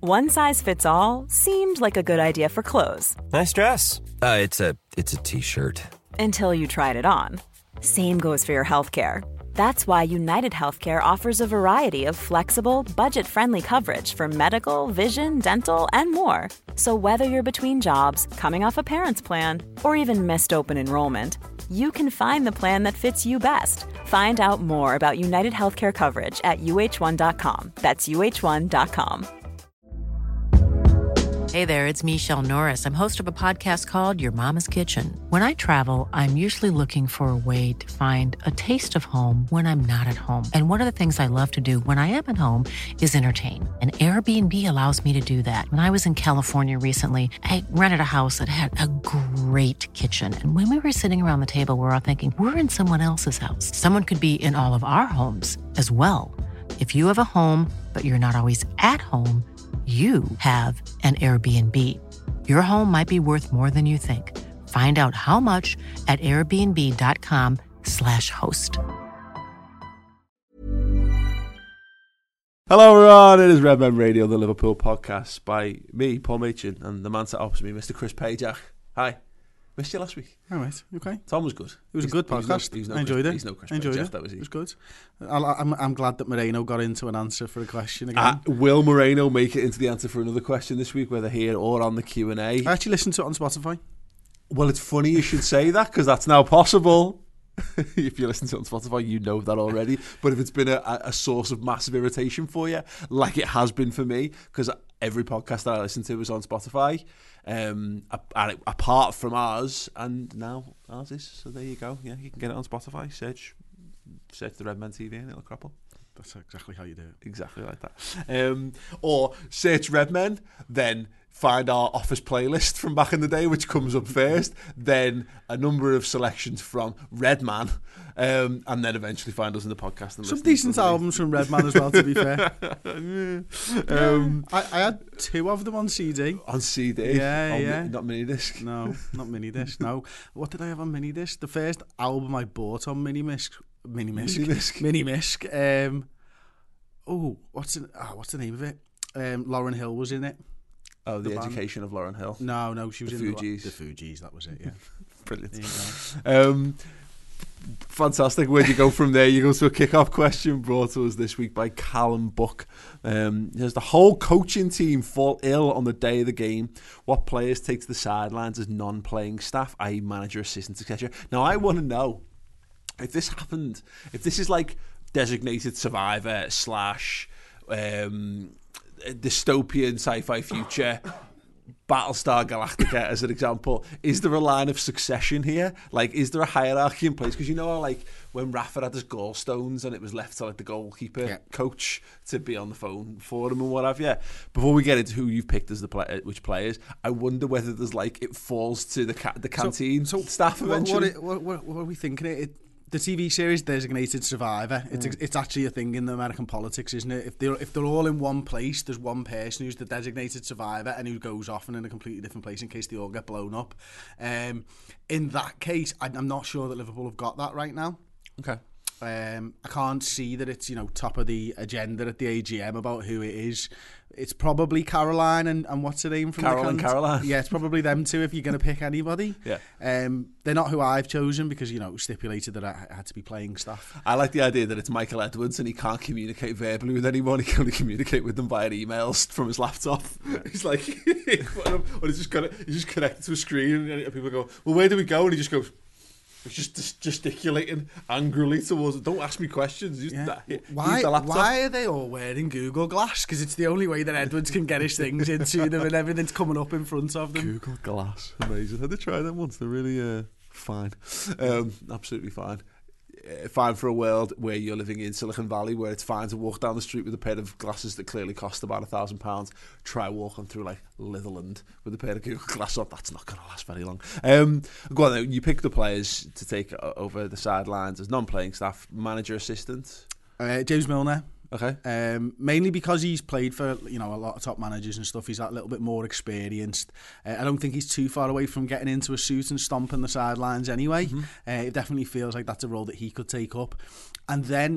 One size fits all seemed like a good idea for clothes. Nice dress. It's a t-shirt. Until you tried it on. Same goes for your healthcare. That's why United Healthcare offers a variety of flexible, budget-friendly coverage for medical, vision, dental, and more. So whether you're between jobs, coming off a parent's plan, or even missed open enrollment, you can find the plan that fits you best. Find out more about United Healthcare coverage at uh1.com. That's uh1.com. Hey there, it's Michelle Norris. I'm host of a podcast called Your Mama's Kitchen. When I travel, I'm usually looking for a way to find a taste of home when I'm not at home. And one of the things I love to do when I am at home is entertain. And Airbnb allows me to do that. When I was in California recently, I rented a house that had a great kitchen. And when we were sitting around the table, we're all thinking, we're in someone else's house. Someone could be in all of our homes as well. If you have a home, but you're not always at home, you have an Airbnb. Your home might be worth more than you think. Find out how much at airbnb.com/host. Hello everyone, it is Redmen Radio, the Liverpool podcast by me, Paul Machin, and the man sat opposite me, Mr. Chris Pajak. Hi. Missed you last week. All right, okay. Tom was good. It was a good podcast. I enjoyed it. He's no Chris enjoyed Pajak, it. that was he. It was good. I'm glad that Moreno got into an answer for a question again. Will Moreno make it into the answer for another question this week, whether here or on the Q&A? I actually listened to it on Spotify. Well, it's funny you should say that, because that's now possible. If you listen to it on Spotify, you know that already. But if it's been a source of massive irritation for you, like it has been for me, because every podcast that I listen to is on Spotify, apart from ours, and now ours is. So there you go. Yeah, you can get it on Spotify. Search the Redmen TV and it'll crop up. That's exactly how you do it. Exactly like that. Or search Redmen, then find our Office playlist from back in the day, which comes up first, then a number of selections from Redman, and then eventually find us in the podcast. And some decent albums from Redman as well, to be fair. I had 2 of them on CD. On CD? Yeah. Not mini disc? No, not mini disc, no. What did I have on mini disc? The first album I bought on mini disc. What's the name of it? Lauryn Hill was in it. Oh, the Education of Lauryn Hill. No, she was in Fugees. The Fugees, that was it, yeah. Brilliant. Fantastic. Where'd you go from there? You go to a kick-off question brought to us this week by Callum Buck. Does the whole coaching team fall ill on the day of the game? What players take to the sidelines as non-playing staff, i.e. manager, assistants, etc.? Now, I want to know, if this happened, if this is like Designated Survivor / dystopian sci-fi future, Battlestar Galactica as an example, is there a line of succession here? Like, is there a hierarchy in place? Because you know how, like, when Rafa had his gallstones and it was left to, like, the goalkeeper coach to be on the phone for him and what have you. Before we get into who you've picked as which players, I wonder whether there's, like, it falls to the canteen staff eventually. What are we thinking? The TV series Designated Survivor, it's actually a thing in the American politics, isn't it? If they're all in one place, there's one person who's the designated survivor and who goes off and in a completely different place in case they all get blown up. In that case, I'm not sure that Liverpool have got that right now. Okay. I can't see that it's top of the agenda at the AGM about who it is. It's probably Caroline and what's her name from Caroline. Yeah, it's probably them two if you're going to pick anybody. Yeah. They're not who I've chosen because it was stipulated that I had to be playing staff. I like the idea that it's Michael Edwards and he can't communicate verbally with anyone. He can only communicate with them via emails from his laptop. Yeah. He's like, or he's just connected to a screen and people go, well, where do we go? And he just goes. He's just gesticulating angrily towards it. Don't ask me questions. Why are they all wearing Google Glass? Because it's the only way that Edwards can get his things into them and everything's coming up in front of them. Google Glass. Amazing. Had they tried them once? They're really fine. Absolutely fine. Fine for a world where you're living in Silicon Valley, where it's fine to walk down the street with a pair of glasses that clearly cost about £1,000. Try walking through like Litherland with a pair of Google Glass on. That's not going to last very long. Go on then. You pick the players to take over the sidelines as non-playing staff, manager, assistant. James Milner. Okay. Mainly because he's played for a lot of top managers and stuff. He's a little bit more experienced. I don't think he's too far away from getting into a suit and stomping the sidelines anyway. Mm-hmm. It definitely feels like that's a role that he could take up. And then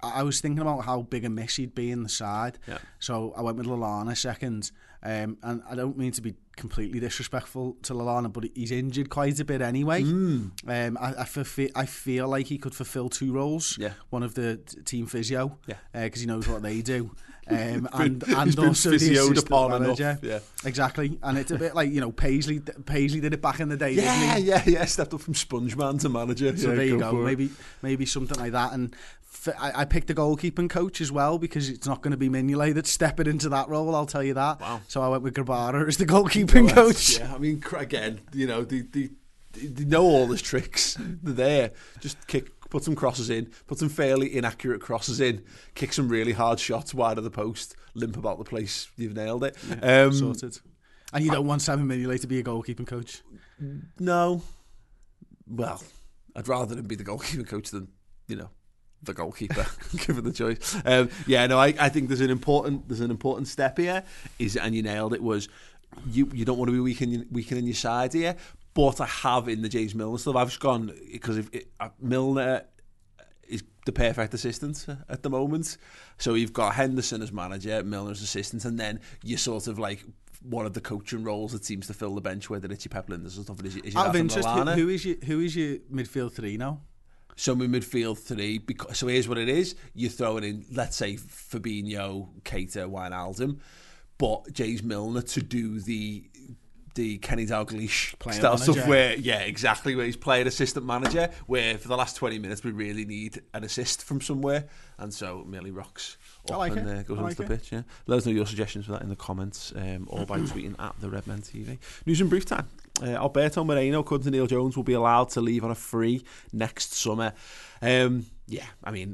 I was thinking about how big a miss he'd be in the side. Yeah. So I went with Lallana second. And I don't mean to be completely disrespectful to Lallana, but he's injured quite a bit anyway. I feel like he could fulfill two roles. Yeah. One of the team physio, Yeah. Because he knows what they do. And he's been also the physioed assistant upon manager. enough. Yeah. Exactly. And it's a bit like, Paisley did it back in the day, Yeah, didn't he? yeah. Stepped up from sponge man to manager. So yeah, there you go go. for it. Maybe something like that. And I picked a goalkeeping coach as well because it's not going to be Mignolet that's stepping into that role. I'll tell you that. Wow. So I went with Grabara as the goalkeeping coach. Yeah, I mean, again, they know all his tricks. They're there. Just put some crosses in, put some fairly inaccurate crosses in, kick some really hard shots wide of the post, limp about the place. You've nailed it. Yeah, sorted. And you don't want Simon Mignolet to be a goalkeeping coach? No. Well, I'd rather him be the goalkeeping coach than, the goalkeeper, given the choice. I think there's an important step here, and you nailed it, was you don't want to be weakening your side here, but I have in the James Milner stuff, I've just gone, because Milner is the perfect assistant at the moment, so you've got Henderson as manager, Milner as assistant, and then you sort of like one of the coaching roles that seems to fill the bench, whether it's your Pep Linders or stuff. Out of interest, who is your midfield three now? So my midfield three, so here's what it is. You're throwing in, let's say, Fabinho, Keita, Wijnaldum, but James Milner to do the Kenny Dalglish style stuff where, exactly, where he's playing assistant manager, where for the last 20 minutes we really need an assist from somewhere, and so merely rocks up goes onto the pitch. Yeah. Let us know your suggestions for that in the comments, or by tweeting at the Redmen TV. News and brief time. Alberto Moreno, according to Neil Jones, will be allowed to leave on a free next summer. I mean,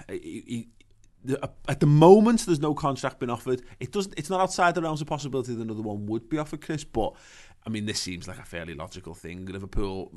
at the moment, there's no contract been offered. It's not outside the realms of possibility that another one would be offered, Chris. But I mean, this seems like a fairly logical thing. Liverpool,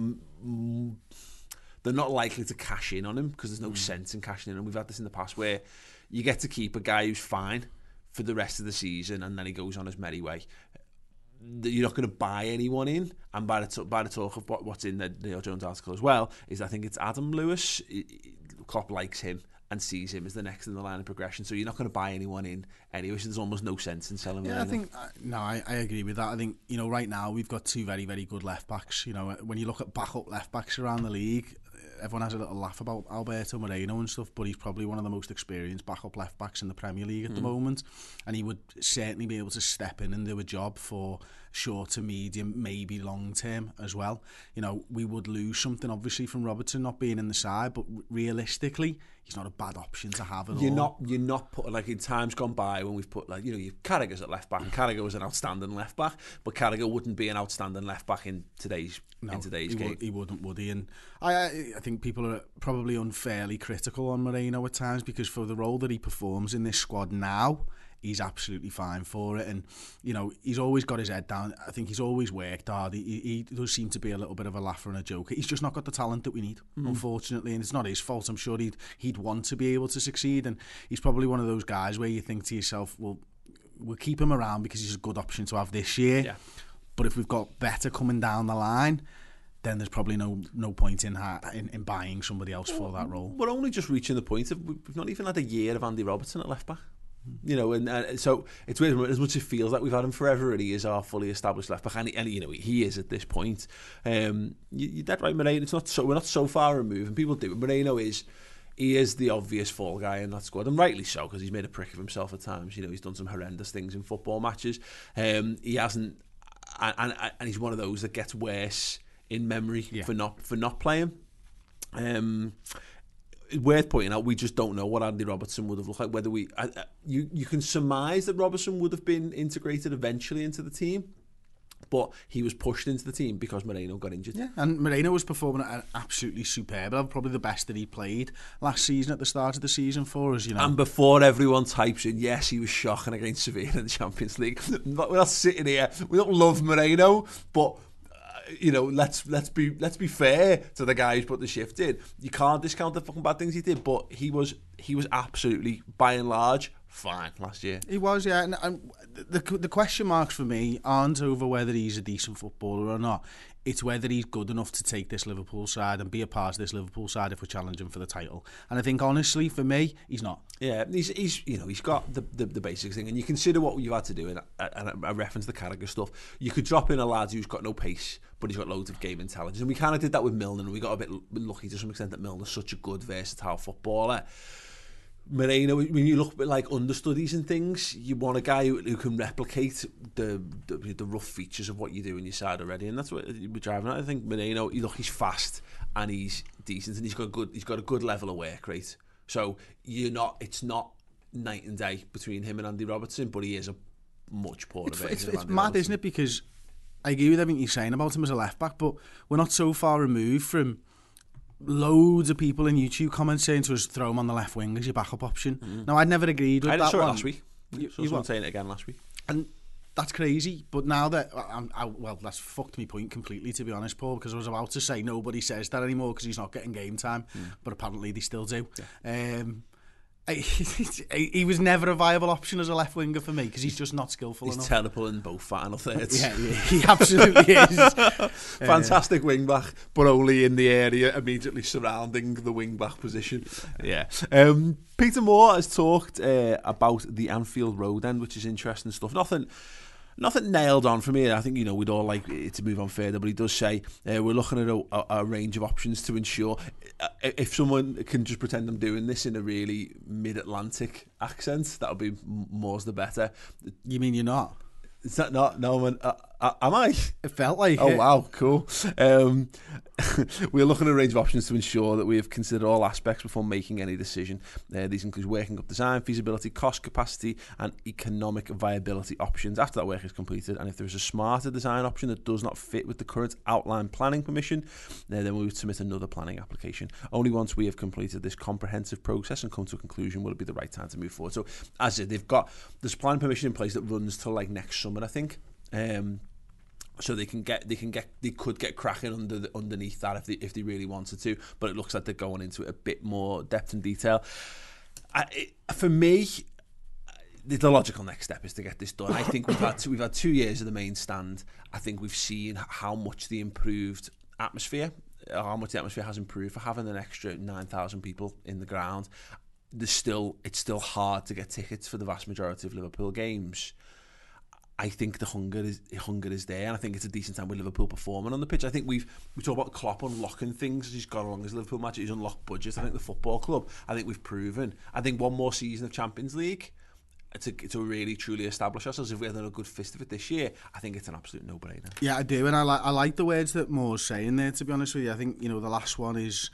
they're not likely to cash in on him because there's no sense in cashing in. And we've had this in the past where you get to keep a guy who's fine for the rest of the season and then he goes on his merry way. You're not going to buy anyone in, and by the talk of what's in the Neil Jones article as well, is I think it's Adam Lewis. Klopp likes him and sees him as the next in the line of progression, so you're not going to buy anyone in anyway, so there's almost no sense in selling him. Yeah, I think I agree with that. I think right now we've got two very, very good left backs. When you look at backup left backs around the league, everyone has a little laugh about Alberto Moreno and stuff, but he's probably one of the most experienced backup left backs in the Premier League at the moment, and he would certainly be able to step in and do a job for short to medium, maybe long term as well. We would lose something obviously from Robertson not being in the side, but realistically, he's not a bad option to have at all. You're not put, like, in times gone by when we've put, Carragher's at left back, and Carragher was an outstanding left back, but Carragher wouldn't be an outstanding left back in today's game. He wouldn't, would he? And I think people are probably unfairly critical on Moreno at times, because for the role that he performs in this squad now, he's absolutely fine for it, and he's always got his head down. I think he's always worked hard. He does seem to be a little bit of a laugher and a joker. He's just not got the talent that we need, unfortunately, and it's not his fault. I'm sure he'd want to be able to succeed, and he's probably one of those guys where you think to yourself, well, we'll keep him around because he's a good option to have this year. Yeah. But if we've got better coming down the line, then there's probably no point in buying somebody else for that role. We're only just reaching the point of we've not even had a year of Andy Robertson at left back. And so it's weird, as much as it feels like we've had him forever, and he is our fully established left back, and he is at this point. You're dead right, Moreno. We're not so far removed, and people do. Moreno is the obvious fall guy in that squad, and rightly so, because he's made a prick of himself at times. He's done some horrendous things in football matches. He hasn't, and he's one of those that gets worse in memory for not playing. Worth pointing out, we just don't know what Andy Robertson would have looked like. Whether you can surmise that Robertson would have been integrated eventually into the team, but he was pushed into the team because Moreno got injured. Yeah, and Moreno was performing at absolutely superb. Probably the best that he played last season at the start of the season for us. And before everyone types in, yes, he was shocking against Sevilla in the Champions League. We're not sitting here. We don't love Moreno, but let's be fair to the guy who's put the shift in. You can't discount the fucking bad things he did, but he was absolutely, by and large, fine last year. He was, yeah. And the question marks for me aren't over whether he's a decent footballer or not. It's whether he's good enough to take this Liverpool side and be a part of this Liverpool side if we're challenging for the title. And I think, honestly, for me, he's not. Yeah, he's got the basics thing, and you consider what you've had to do, and I reference the Carragher stuff. You could drop in a lad who's got no pace, but he's got loads of game intelligence, and we kind of did that with Milner, and we got a bit lucky to some extent that Milner's such a good, versatile footballer. Moreno, when you look at like understudies and things, you want a guy who can replicate the rough features of what you do in your side already, and that's what we're driving at. I think Moreno, he's fast and he's decent, and he's got a good level of work rate. So it's not night and day between him and Andy Robertson, but he is a much poorer version of Andy It's mad, Robertson. isn't it? Because I agree with everything you're saying about him as a left back, but we're not so far removed from loads of people in YouTube comments saying to us, throw him on the left wing as your backup option. Now, I'd never agreed with that I saw it one. last week. You were saying it again last week. And that's crazy. But now that, well, that's fucked me point completely, to be honest, Paul, because I was about to say nobody says that anymore because he's not getting game time. But apparently they still do. Yeah. He was never a viable option as a left winger for me because he's just not skillful enough. He's terrible in both final thirds. Yeah, he absolutely is. Fantastic wing back, but only in the area immediately surrounding the wing back position. Yeah. Peter Moore has talked about the Anfield Road end, which is interesting stuff. Nothing nailed on for me. I think, we'd all like it to move on further, but he does say we're looking at a range of options to ensure. If someone can just pretend I'm doing this in a really mid-Atlantic accent, that would be more's the better. You mean you're not? Is that not? No, man. Am I? It felt like Oh, it. wow, cool. We're looking at a range of options to ensure that we have considered all aspects before making any decision. These include working up design, feasibility, cost capacity, and economic viability options. After that work is completed, and if there is a smarter design option that does not fit with the current outline planning permission, then we would submit another planning application. Only once we have completed this comprehensive process and come to a conclusion will it be the right time to move forward. So, as I said, they've got this planning permission in place that runs till like next summer, I think. So they could get cracking underneath that if they really wanted to, but it looks like they're going into it a bit more depth and detail. For me, the logical next step is to get this done. I think we've had 2 years of the main stand. I think we've seen how much the improved atmosphere, how much the atmosphere has improved for having an extra 9,000 people in the ground. It's still hard to get tickets for the vast majority of Liverpool games. I think the hunger is there, and I think it's a decent time with Liverpool performing on the pitch. I think we talk about Klopp unlocking things as he's gone along as Liverpool match. He's unlocked budgets. I think the football club, I think we've proven. I think one more season of Champions League to really truly establish ourselves. If we had a good fist of it this year, I think it's an absolute no-brainer. Yeah, I do, and I like the words that Moore's saying there, to be honest with you. I think, the last one is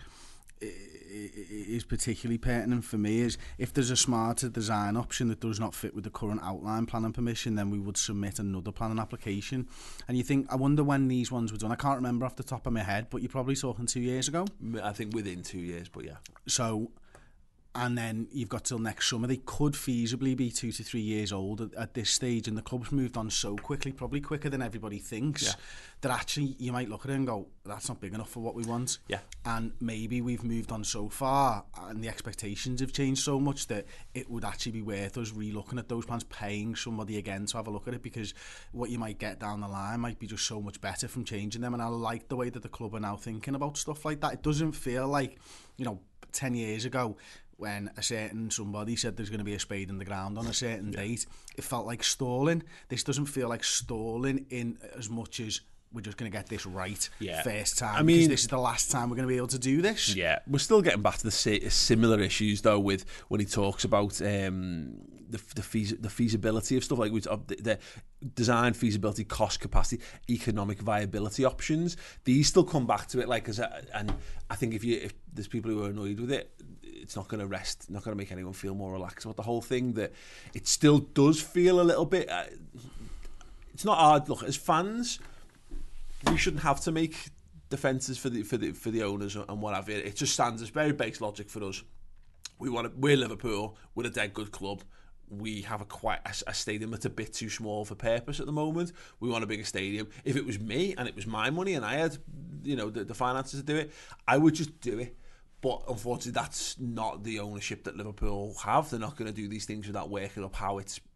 particularly pertinent for me. Is if there's a smarter design option that does not fit with the current outline planning permission, then we would submit another planning application. And you think, I wonder when these ones were done. I can't remember off the top of my head, but you're probably talking 2 years ago. I think within 2 years, but yeah. So, and then you've got till next summer. They could feasibly be 2 to 3 years old at this stage, and the club's moved on so quickly, probably quicker than everybody thinks, that actually you might look at it and go, that's not big enough for what we want. Yeah. And maybe we've moved on so far and the expectations have changed so much that it would actually be worth us re-looking at those plans, paying somebody again to have a look at it, because what you might get down the line might be just so much better from changing them. And I like the way that the club are now thinking about stuff like that. It doesn't feel like, 10 years ago, when a certain somebody said there's going to be a spade in the ground on a certain date, it felt like stalling. This doesn't feel like stalling in as much as we're just going to get this right first time. I mean, because this is the last time we're going to be able to do this. Yeah, we're still getting back to the similar issues though with when he talks about the feasibility of stuff, like the design, feasibility, cost, capacity, economic viability options. These still come back to it, like and I think if there's people who are annoyed with it, it's not going to make anyone feel more relaxed about the whole thing. That it still does feel a little bit. It's not hard. Look, as fans, we shouldn't have to make defences for the owners and what have you. It just stands as very base logic for us. We're Liverpool. We're a dead good club. We have a stadium that's a bit too small for purpose at the moment. We want a bigger stadium. If it was me and it was my money and I had the finances to do it, I would just do it. But unfortunately, that's not the ownership that Liverpool have. They're not going to do these things without working up how it's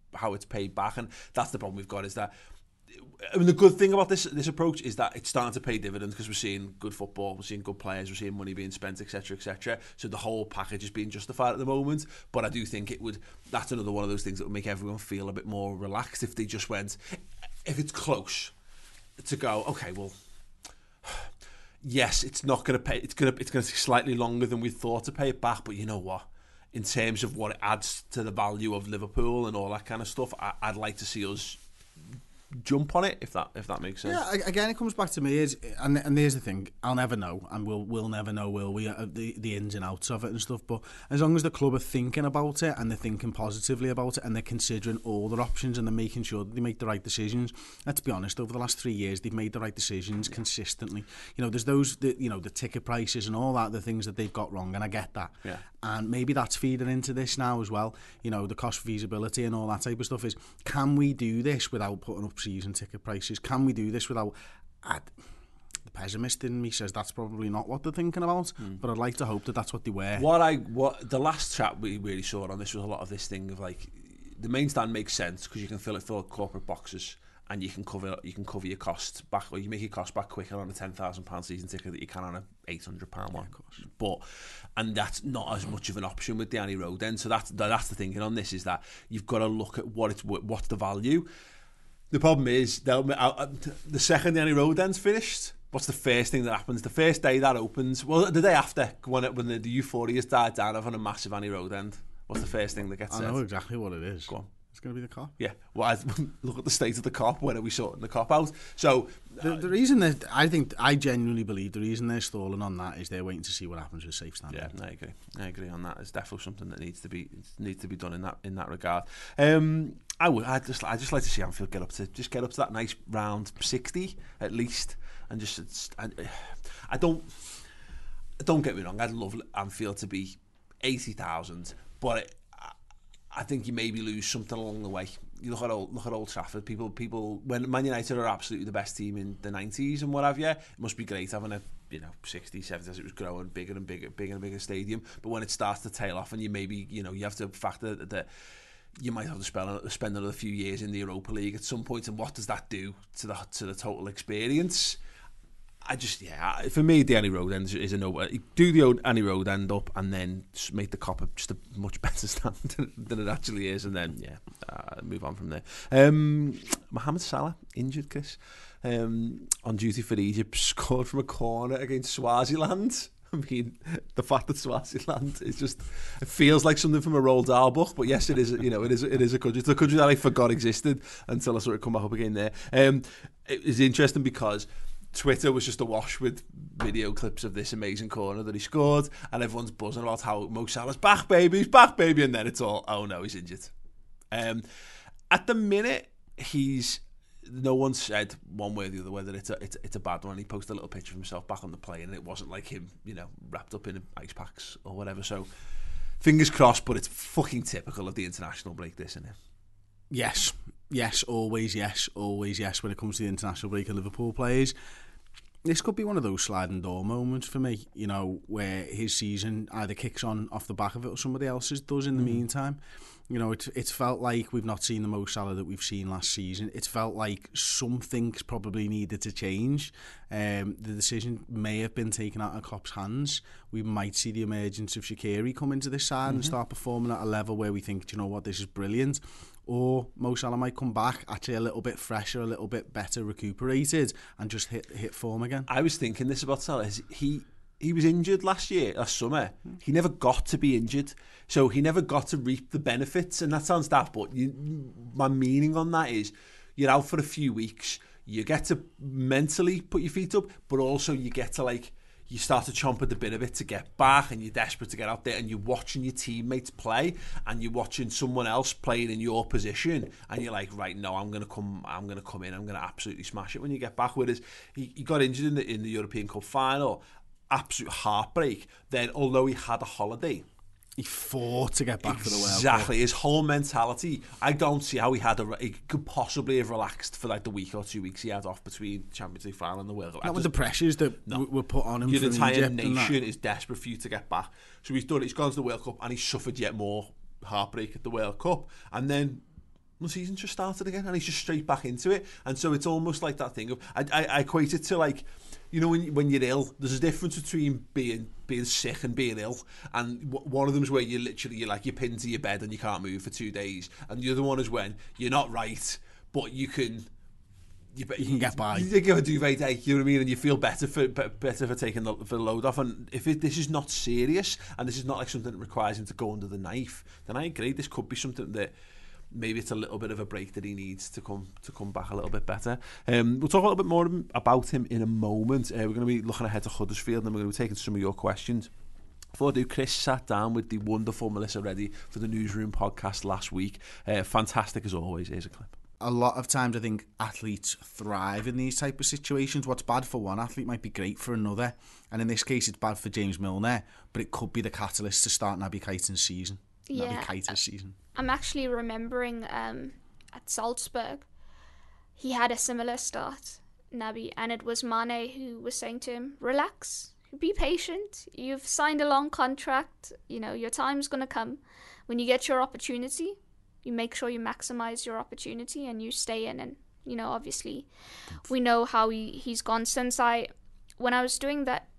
it's paid back, and that's the problem we've got. Is that, I mean, the good thing about this approach is that it's starting to pay dividends because we're seeing good football, we're seeing good players, we're seeing money being spent, etc., etc. So the whole package is being justified at the moment. But I do think that's another one of those things that would make everyone feel a bit more relaxed if they just went, if it's close, to go, okay, well, yes, it's not going to pay. It's going to take slightly longer than we thought to pay it back. But you know what? In terms of what it adds to the value of Liverpool and all that kind of stuff, I'd like to see us jump on it, if that makes sense. Yeah, again, it comes back to me and there's the thing, I'll never know, and we'll never know, will we, the ins and outs of it and stuff. But as long as the club are thinking about it and they're thinking positively about it and they're considering all their options and they're making sure that they make the right decisions. Let's be honest, over the last 3 years they've made the right decisions consistently. You know, there's those the ticket prices and all that, the things that they've got wrong, and I get that. Yeah. And maybe that's feeding into this now as well. You know, the cost feasibility and all that type of stuff is, can we do this without putting up season ticket prices? Can we do this without... the pessimist in me says that's probably not what they're thinking about, but I'd like to hope that that's what they were. What the last chat we really saw on this was a lot of this thing of like, the main stand makes sense because you can fill corporate boxes and you can cover your costs back, or you make your costs back quicker on a £10,000 season ticket that you can on a £800 one. And that's not as much of an option with the Annie Road end. So that's the thinking on this, is that you've got to look at what's the value. The problem is, the second the Annie Road end's finished, what's the first thing that happens? The first day that opens, well, the day after, when the euphoria's died down of on a massive Annie Road end, what's the first thing that gets said? I know exactly what it is. Go on. It's going to be the cop. Yeah. Well, look at the state of the cop. When are we sorting the cop out? So the reason that I genuinely believe the reason they're stalling on that is they're waiting to see what happens with safe standing. Yeah, I agree on that. It's definitely something that needs to be done in that regard. I'd just like to see Anfield get up to that nice round 60 at least, and I don't get me wrong. I'd love Anfield to be 80,000, but I think you maybe lose something along the way. You look at Old Trafford. People when Man United are absolutely the best team in the 90s and what have you, it must be great having a 60, 70 as it was growing, bigger and bigger stadium. But when it starts to tail off, and you maybe you have to factor that you might have to spend another few years in the Europa League at some point, and what does that do to the total experience? For me, the Annie Road end is a no. Do the Annie Road end up and then just make the cop just a much better stand than it actually is, and then move on from there. Mohamed Salah injured, Chris, on duty for Egypt, scored from a corner against Swaziland. I mean, the fact that Swaziland is just, it feels like something from a Roald Dahl book, but yes, it is. It is a country. It's a country that I forgot existed until I saw it come back up again there. It is interesting because Twitter was just awash with video clips of this amazing corner that he scored, and everyone's buzzing about how Mo Salah's back, baby, and then it's all, oh no, he's injured. At the minute, no one said one way or the other whether it's a bad one. He posted a little picture of himself back on the plane, and it wasn't like him, wrapped up in ice packs or whatever. So fingers crossed, but it's fucking typical of the international break, this, isn't it? Yes, always yes. When it comes to the international break of Liverpool players, this could be one of those sliding door moments for me, where his season either kicks on off the back of it or somebody else's does in the meantime. It's felt like we've not seen the Mo Salah that we've seen last season. It's felt like something's probably needed to change. The decision may have been taken out of Klopp's hands. We might see the emergence of Shaqiri come into this side and start performing at a level where we think, do you know what, this is brilliant. Or Mo Salah might come back actually a little bit fresher, a little bit better recuperated, and just hit form again. I was thinking this about Salah. He was injured last summer. He never got to be injured, so he never got to reap the benefits. And that sounds daft, but my meaning on that is, you're out for a few weeks. You get to mentally put your feet up, but also you get to you start to chomp at the bit of it to get back, and you're desperate to get out there, and you're watching your teammates play, and you're watching someone else playing in your position, and you're like, right, no, I'm gonna come in, I'm gonna absolutely smash it when you get back. Whereas he got injured in the European Cup final, absolute heartbreak. Then, although he had a holiday, he fought to get back for the World Cup. Exactly. His whole mentality, I don't see how he could possibly have relaxed for the week or 2 weeks he had off between Champions League final and the World Cup. Not with the pressures that were put on him. Your entire nation is desperate for you to get back. So he's gone to the World Cup and he's suffered yet more heartbreak at the World Cup. And then the season just started again, and he's just straight back into it. And so it's almost like that thing of I equate it to like, you know, when you're ill, there's a difference between being sick and being ill. And one of them is where you're pinned to your bed and you can't move for 2 days, and the other one is when you're not right, but you can get by. You give a duvet day, you know what I mean, and you feel better for taking the load off. And if this is not serious, and this is not like something that requires him to go under the knife, then I agree. This could be something that maybe it's a little bit of a break that he needs to come back a little bit better. We'll talk a little bit more about him in a moment. We're going to be looking ahead to Huddersfield, and we're going to be taking some of your questions. Before I do, Chris sat down with the wonderful Melissa Reddy for the Newsroom podcast last week. Fantastic as always. Here's a clip. A lot of times I think athletes thrive in these type of situations. What's bad for one athlete might be great for another, and in this case it's bad for James Milner, but it could be the catalyst to start Naby Keita's season. I'm actually remembering at Salzburg he had a similar start, Naby, and it was Mane who was saying to him, relax, be patient, you've signed a long contract, you know, your time's going to come. When you get your opportunity, you make sure you maximize your opportunity and you stay in. And, you know, obviously we know how he's gone since when I was doing that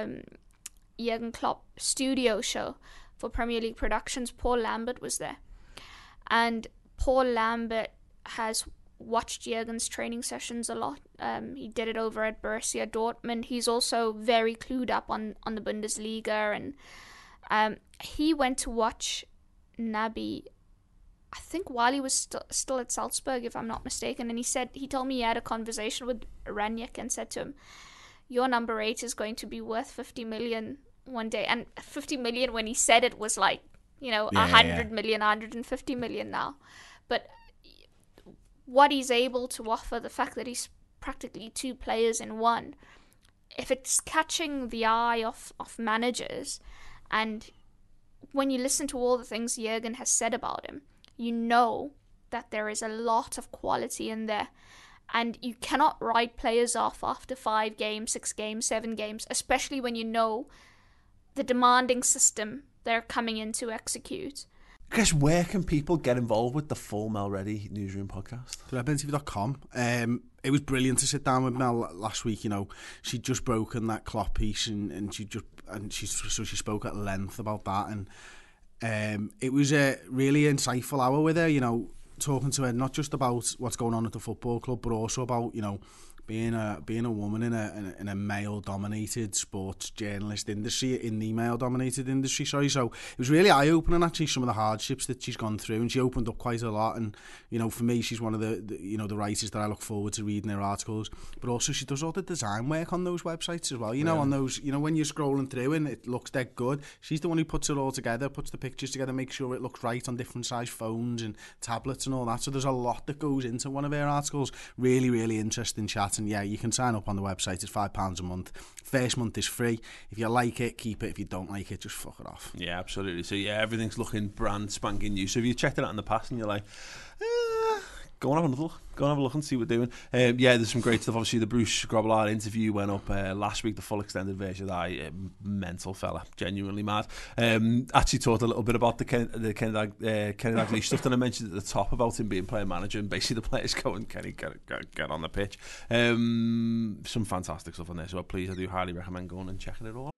Jurgen Klopp studio show for Premier League Productions, Paul Lambert was there. And Paul Lambert has watched Jurgen's training sessions a lot. He did it over at Borussia Dortmund. He's also very clued up on the Bundesliga. And he went to watch Naby, I think while he was still at Salzburg, if I'm not mistaken, and he told me he had a conversation with Rangnick and said to him, your number 8 is going to be worth 50 million one day. And 50 million when he said it was like, you know, 100 million, 150 million now. But what he's able to offer, the fact that he's practically 2 players in one, if it's catching the eye of managers, and when you listen to all the things Jurgen has said about him, you know that there is a lot of quality in there. And you cannot write players off after 5 games, 6 games, 7 games, especially when you know the demanding system they're coming in to execute. Chris, where can people get involved with the full Mel Reddy Newsroom podcast? TheRedmenTV.com. It was brilliant to sit down with Mel last week. You know, she'd just broken that Klopp piece, and she spoke at length about that, and it was a really insightful hour with her. You know, talking to her not just about what's going on at the football club, but also about, you know, being a woman in a male-dominated sports journalist industry, in the male-dominated industry, sorry. So it was really eye-opening, actually, some of the hardships that she's gone through, and she opened up quite a lot. And, you know, for me, she's one of the writers that I look forward to reading her articles. But also, she does all the design work on those websites as well. You know, on those, you know, when you're scrolling through and it looks dead good, she's the one who puts it all together, puts the pictures together, makes sure it looks right on different size phones and tablets and all that. So there's a lot that goes into one of her articles. Really, really interesting chat. And yeah, you can sign up on the website. It's £5 a month. First month is free. If you like it, keep it. If you don't like it, just fuck it off. Yeah, absolutely. So yeah, everything's looking brand spanking new. So if you checked it out in the past and you're like, go and have a look and see what we're doing. Yeah, there's some great stuff. Obviously, the Bruce Grobbelaar interview went up last week, the full extended version of that. Mental fella, genuinely mad. Actually talked a little bit about the Kenny Dalglish stuff that I mentioned at the top about him being player manager, and basically the players going, Kenny, get on the pitch. Some fantastic stuff on there, so please, I do highly recommend going and checking it all out.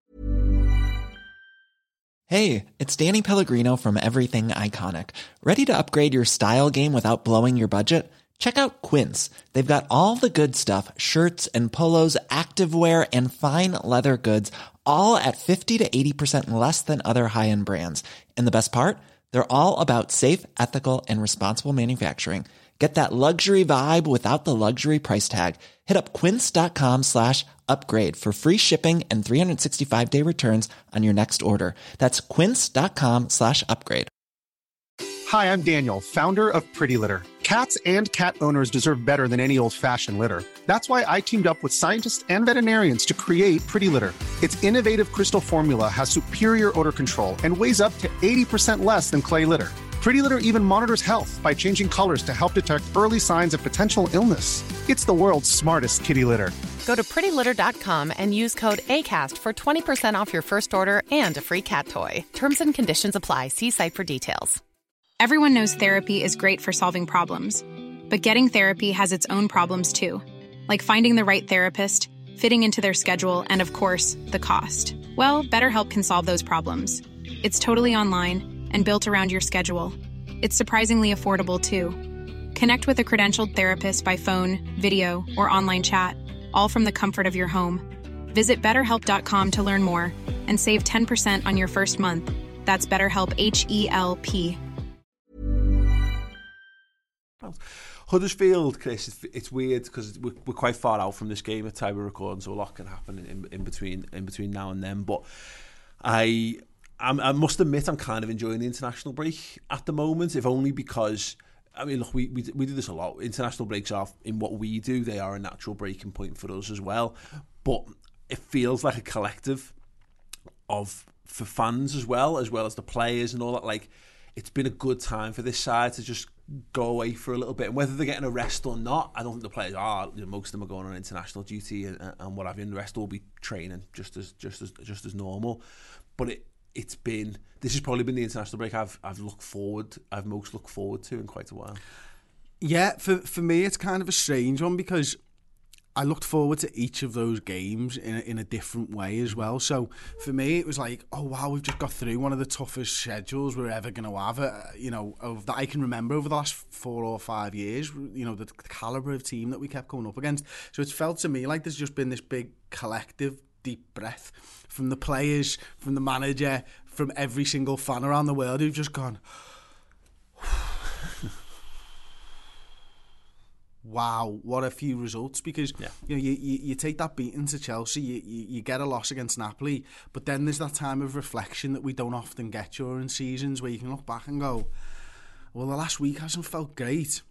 Hey, it's Danny Pellegrino from Everything Iconic. Ready to upgrade your style game without blowing your budget? Check out Quince. They've got all the good stuff, shirts and polos, activewear, and fine leather goods, all at 50 to 80% less than other high-end brands. And the best part? They're all about safe, ethical, and responsible manufacturing. Get that luxury vibe without the luxury price tag. Hit up quince.com/upgrade for free shipping and 365-day returns on your next order. That's quince.com/upgrade. Hi, I'm Daniel, founder of Pretty Litter. Cats and cat owners deserve better than any old-fashioned litter. That's why I teamed up with scientists and veterinarians to create Pretty Litter. Its innovative crystal formula has superior odor control and weighs up to 80% less than clay litter. Pretty Litter even monitors health by changing colors to help detect early signs of potential illness. It's the world's smartest kitty litter. Go to prettylitter.com and use code ACAST for 20% off your first order and a free cat toy. Terms and conditions apply. See site for details. Everyone knows therapy is great for solving problems, but getting therapy has its own problems too, like finding the right therapist, fitting into their schedule, and of course, the cost. Well, BetterHelp can solve those problems. It's totally online and built around your schedule. It's surprisingly affordable too. Connect with a credentialed therapist by phone, video, or online chat, all from the comfort of your home. Visit BetterHelp.com to learn more and save 10% on your first month. That's BetterHelp, H-E-L-P. Huddersfield, Chris, it's weird because we're quite far out from this game at time of recording, so a lot can happen in between now and then. But I must admit I'm kind of enjoying the international break at the moment, if only because, I mean, look, we do this a lot. International breaks are, in what we do, they are a natural breaking point for us as well. But it feels like a collective for fans as well as the players and all that. Like, it's been a good time for this side to just go away for a little bit, and whether they're getting a rest or not, I don't think the players are. You know, most of them are going on international duty and what have you, and the rest will be training just as normal. But this has probably been the international break I've most looked forward to in quite a while. Yeah, for me it's kind of a strange one because I looked forward to each of those games in a different way as well. So for me, it was like, oh wow, we've just got through one of the toughest schedules we're ever going to have, that I can remember over the last 4 or 5 years. You know, the calibre of team that we kept going up against. So it's felt to me like there's just been this big collective deep breath from the players, from the manager, from every single fan around the world who've just gone, wow, what a few results. Because you know, you take that beating to Chelsea, you get a loss against Napoli, but then there's that time of reflection that we don't often get during seasons where you can look back and go, well, the last week hasn't felt great.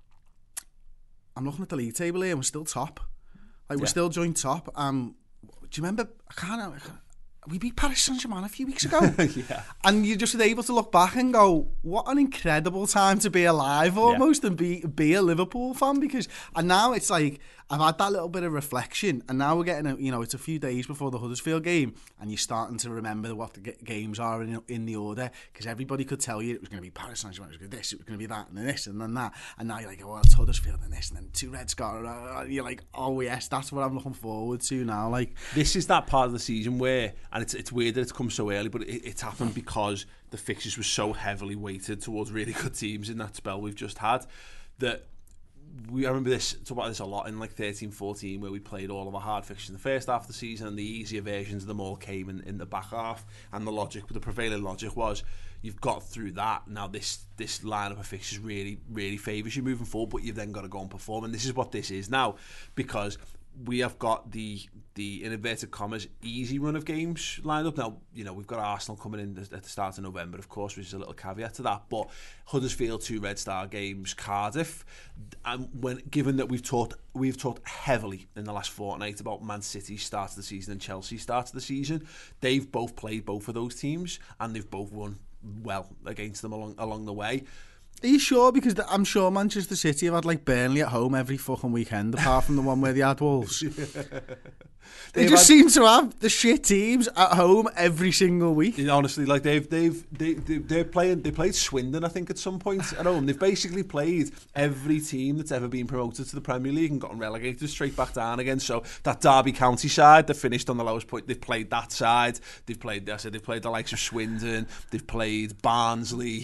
I'm looking at the league table here and we're still top. We're still joint top. Do you remember, we beat Paris Saint-Germain a few weeks ago. Yeah. And you're just able to look back and go, what an incredible time to be alive almost, and be a Liverpool fan. And now it's like, I've had that little bit of reflection, and now we're getting, it's a few days before the Huddersfield game, and you're starting to remember what the games are in the order, because everybody could tell you it was going to be Paris Saint-Germain, it was going to be this, it was going to be that, and then this, and then that. And now you're like, oh, well, it's Huddersfield and this, and then 2 red scars. You're like, oh yes, that's what I'm looking forward to now. Like, this is that part of the season where, and it's weird that it's come so early, but it's happened because the fixtures were so heavily weighted towards really good teams in that spell we've just had, that I remember talk about this a lot in like 13-14, where we played all of our hard fixtures in the first half of the season, and the easier versions of them all came in the back half. And the prevailing logic was, you've got through that, now this lineup of fixtures really, really favours you moving forward, but you've then got to go and perform. And this is what this is now, because we have got the in inverted commas easy run of games lined up. Now, we've got Arsenal coming in at the start of November, of course, which is a little caveat to that, but Huddersfield, 2 Red Star games, Cardiff, and given that we've talked heavily in the last fortnight about Man City's start of the season and Chelsea's start of the season, they've both played both of those teams and they've both won well against them along the way. Are you sure? Because I'm sure Manchester City have had like Burnley at home every fucking weekend, apart from the one where they had Wolves. They just seem to have the shit teams at home every single week. Honestly, like they played Swindon, I think, at some point at home. They've basically played every team that's ever been promoted to the Premier League and gotten relegated straight back down again. So that Derby County side that finished on the lowest point, they've played that side. They've played the likes of Swindon. They've played Barnsley.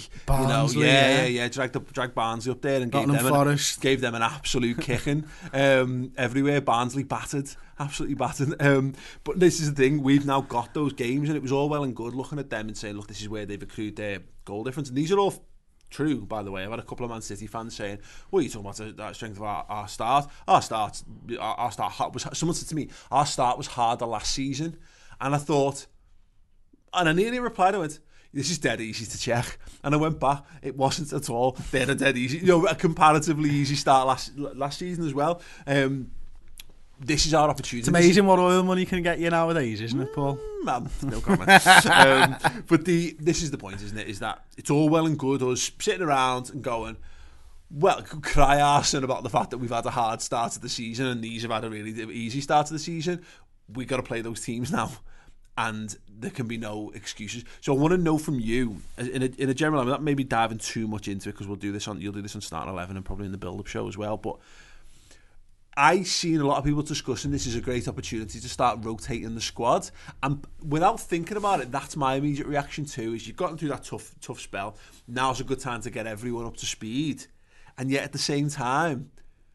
Dragged Barnsley up there and gave them an absolute kicking. Everywhere, Barnsley absolutely battered. But this is the thing, we've now got those games, and it was all well and good looking at them and saying, look, this is where they've accrued their goal difference. And these are all true, by the way. I've had a couple of Man City fans saying, what are you talking about, the strength of our start? Our start was, someone said to me, our start was harder last season. And I thought, and I nearly replied, I went, this is dead easy to check. And I went back, it wasn't at all. They had a dead easy, a comparatively easy start last season as well. This is our opportunity. It's amazing what oil money can get you nowadays, isn't it, Paul? No comment. But this is the point, isn't it? Is that it's all well and good us sitting around and going, well, cry arson about the fact that we've had a hard start to the season and these have had a really easy start to the season. We've got to play those teams now. and there can be no excuses. So I want to know from you, in a general, I'm not maybe diving too much into it because you'll do this on Starting 11 and probably in the build-up show as well, but I've seen a lot of people discussing this is a great opportunity to start rotating the squad, and without thinking about it, that's my immediate reaction too, is you've gotten through that tough spell, now's a good time to get everyone up to speed, and yet at the same time,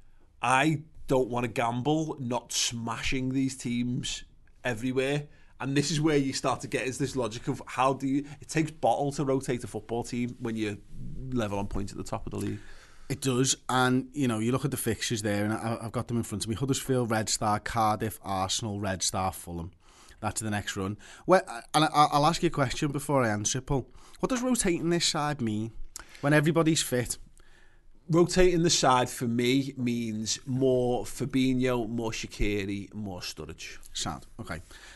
I don't want to gamble not smashing these teams everywhere. And this is where you start to get is this logic of how do you... It takes bottle to rotate a football team when you're level on points at the top of the league. It does, and you look at the fixtures there, and I've got them in front of me. Huddersfield, Red Star, Cardiff, Arsenal, Red Star, Fulham. That's the next run. Well, and I'll ask you a question before I answer it, Paul. What does rotating this side mean when everybody's fit? Rotating the side for me means more Fabinho, more Shaqiri, more Sturridge. Sound, okay.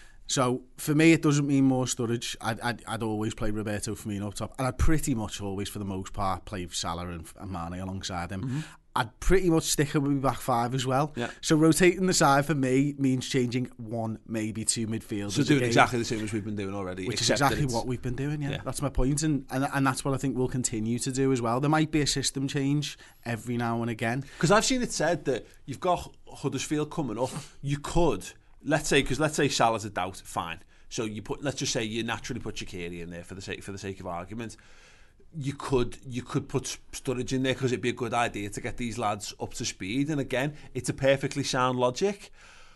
So for me, it doesn't mean more Sturridge. I'd always play Roberto Firmino up top, and I'd pretty much always, for the most part, play Salah and Mane alongside him. Mm-hmm. I'd pretty much stick with my back five as well. Yeah. So rotating the side for me means changing one, maybe two midfielders. So doing exactly the same as we've been doing already. Which is exactly what we've been doing, yeah. That's my point, and that's what I think we'll continue to do as well. There might be a system change every now and again. Because I've seen it said that you've got Huddersfield coming up, you could... Let's say Salah's a doubt, fine. So let's just say you naturally put Shaqiri in there for the sake of argument. You could put Sturridge in there because it'd be a good idea to get these lads up to speed. And again, it's a perfectly sound logic,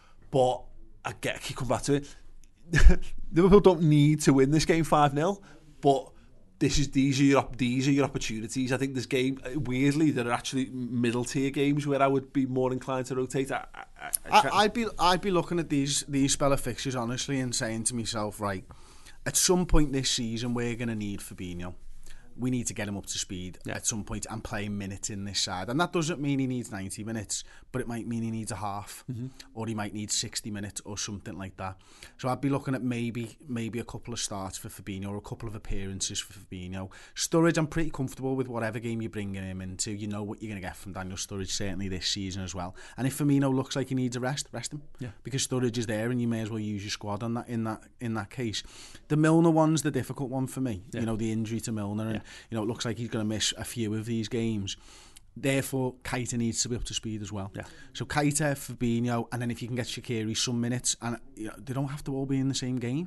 but I keep coming back to it. Liverpool don't need to win this game 5-0, but these are your opportunities. I think this game, weirdly, there are actually middle tier games where I would be more inclined to rotate. I'd be looking at these spell of fixtures honestly and saying to myself, right, at some point this season we're going to need Fabinho. We need to get him up to speed at some point and play minutes in this side. And that doesn't mean he needs 90 minutes, but it might mean he needs a half, or he might need 60 minutes or something like that. So I'd be looking at maybe a couple of starts for Fabinho or a couple of appearances for Fabinho. Sturridge, I'm pretty comfortable with whatever game you're bringing him into. You know what you're going to get from Daniel Sturridge, certainly this season as well. And if Firmino looks like he needs a rest him. Yeah. Because Sturridge is there and you may as well use your squad on that in that case. The Milner one's the difficult one for me. Yeah. The injury to Milner and it looks like he's going to miss a few of these games. Therefore, Keita needs to be up to speed as well. Yeah. So Keita, Fabinho, and then if you can get Shaqiri some minutes, and they don't have to all be in the same game.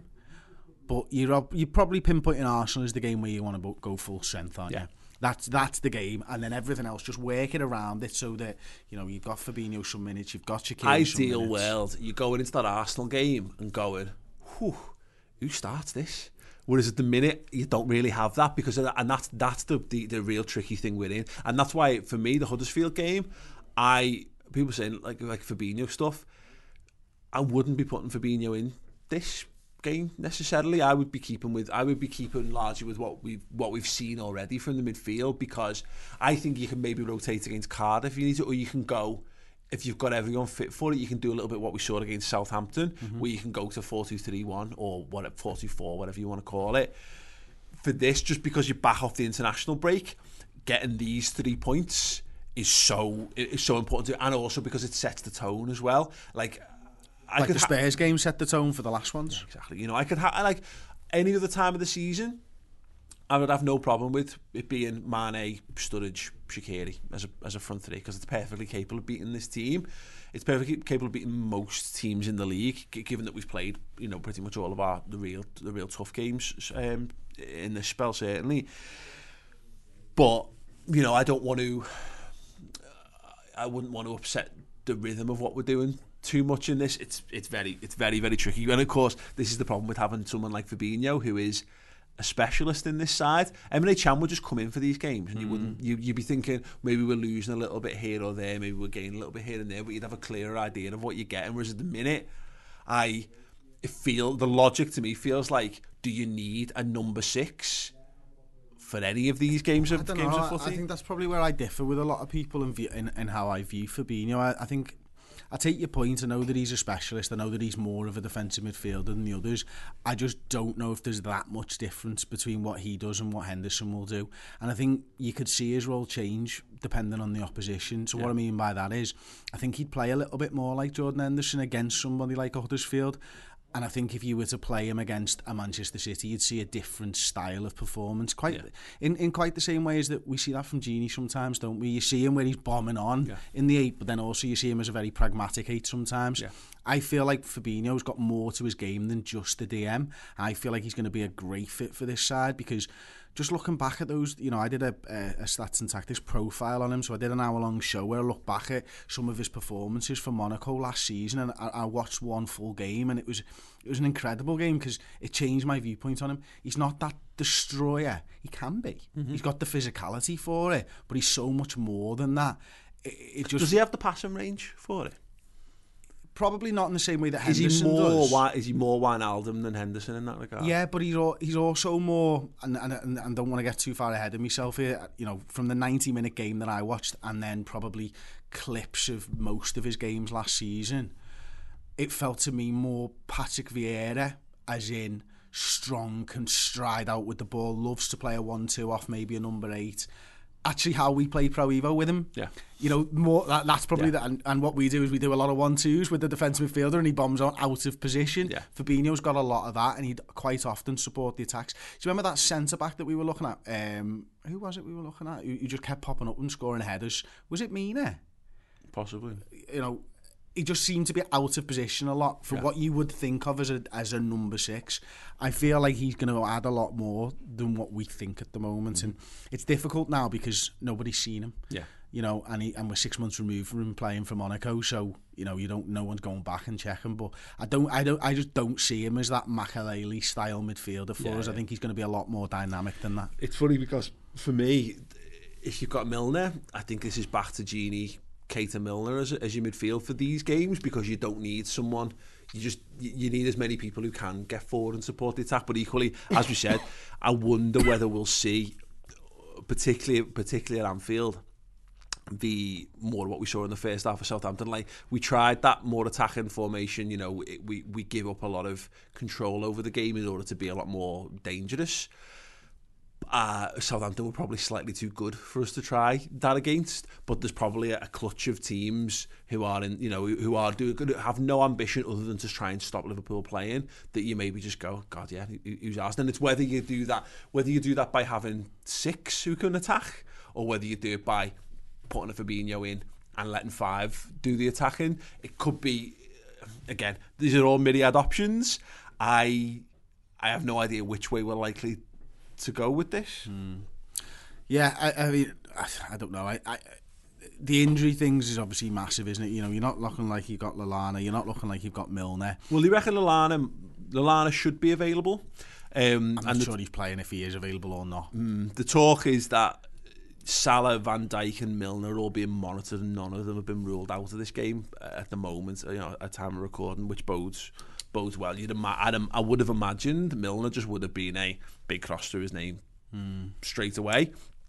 But you're probably pinpointing Arsenal as the game where you want to go full strength, aren't you? That's the game, and then everything else, just work it around it so that you've got Fabinho some minutes, you've got Shaqiri some minutes. Ideal world, you're going into that Arsenal game and going, who starts this? Whereas at the minute you don't really have that because that's the real tricky thing we're in, and that's why for me the Huddersfield game, people saying like Fabinho stuff, I wouldn't be putting Fabinho in this game necessarily. I would be keeping largely with what we've seen already from the midfield, because I think you can maybe rotate against Cardiff if you need to, or you can go. If you've got everyone fit for it, you can do a little bit what we saw against Southampton, where you can go to 4-2-3-1 or 4-2-4, whatever you want to call it. For this, just because you back off the international break, getting these 3 points is so important to, and also because it sets the tone as well. Like the Spurs game set the tone for the last ones. Yeah, exactly. I could like any other time of the season, I would have no problem with it being Mane, Sturridge, Shaqiri as a front three, because it's perfectly capable of beating this team. It's perfectly capable of beating most teams in the league, given that we've played pretty much all of the real tough games in this spell, certainly. But I wouldn't want to upset the rhythm of what we're doing too much in this. It's very, very tricky. And of course, this is the problem with having someone like Fabinho, who is a specialist in this side. Emre Can would just come in for these games, and you'd be thinking maybe we're losing a little bit here or there, maybe we're gaining a little bit here and there, but you'd have a clearer idea of what you're getting. Whereas at the minute, I feel the logic to me feels like, do you need a number 6 for any of these games of footy? I think that's probably where I differ with a lot of people in how I view Fabinho. I think I take your point. I know that he's a specialist. I know that he's more of a defensive midfielder than the others. I just don't know if there's that much difference between what he does and what Henderson will do. And I think you could see his role change depending on the opposition. So what I mean by that is, I think he'd play a little bit more like Jordan Henderson against somebody like Huddersfield. And I think if you were to play him against a Manchester City, you'd see a different style of performance. In quite the same way as that we see that from Gini sometimes, don't we? You see him where he's bombing on in the 8, but then also you see him as a very pragmatic 8 sometimes. Yeah. I feel like Fabinho's got more to his game than just the DM. I feel like he's going to be a great fit for this side because just looking back at those, you know, I did a stats and tactics profile on him, so I did an hour-long show where I looked back at some of his performances for Monaco last season, and I watched one full game, and it was an incredible game because it changed my viewpoint on him. He's not that destroyer. He can be. Mm-hmm. He's got the physicality for it, but he's so much more than that. Does he have the passing range for it? Probably not in the same way that Henderson does. Is he more Wijnaldum than Henderson in that regard? Yeah, but he's also more, and don't want to get too far ahead of myself here, you know, from the 90-minute game that I watched and then probably clips of most of his games last season, it felt to me more Patrick Vieira, as in strong, can stride out with the ball, loves to play a 1-2 off maybe a number 8. Actually, how we play Pro Evo with him, you know, more that's probably that. And what we do is we do a lot of 1-2s with the defensive midfielder, and he bombs out of position. Yeah. Fabinho's got a lot of that, and he'd quite often support the attacks. Do you remember that centre back that we were looking at? Who was it we were looking at? Who just kept popping up and scoring headers? Was it Mina? Possibly. You know, he just seemed to be out of position a lot for what you would think of as a number 6. I feel like he's going to add a lot more than what we think at the moment, and it's difficult now because nobody's seen him. Yeah, you know, and we're 6 months removed from him playing for Monaco, so you know, no one's going back and checking. But I just don't see him as that Makelele style midfielder for us. I think he's going to be a lot more dynamic than that. It's funny because for me, if you've got Milner, I think this is back to Gini, Keita, Milner as your midfield for these games, because you don't need someone. You need as many people who can get forward and support the attack. But equally, as we said, I wonder whether we'll see, particularly at Anfield, the more what we saw in the first half of Southampton. Like, we tried that more attacking formation. You know, we give up a lot of control over the game in order to be a lot more dangerous. Southampton were probably slightly too good for us to try that against, but there's probably a clutch of teams who are have no ambition other than to try and stop Liverpool playing, that you maybe just go, God, yeah, who's asked? And it's whether you do that by having 6 who can attack, or whether you do it by putting a Fabinho in and letting 5 do the attacking. It could be, again, these are all myriad options. I have no idea which way we're likely to go with this. Yeah, I mean, I don't know. The injury things is obviously massive, isn't it? You know, you're not looking like you've got Lallana, you're not looking like you've got Milner. Well, do you reckon Lallana should be available? I'm not sure he's playing if he is available or not. The talk is that Salah, Van Dijk and Milner are all being monitored, and none of them have been ruled out of this game at the moment, you know, at time of recording, which bodes well. I would have imagined Milner just would have been a big cross through his name straight away.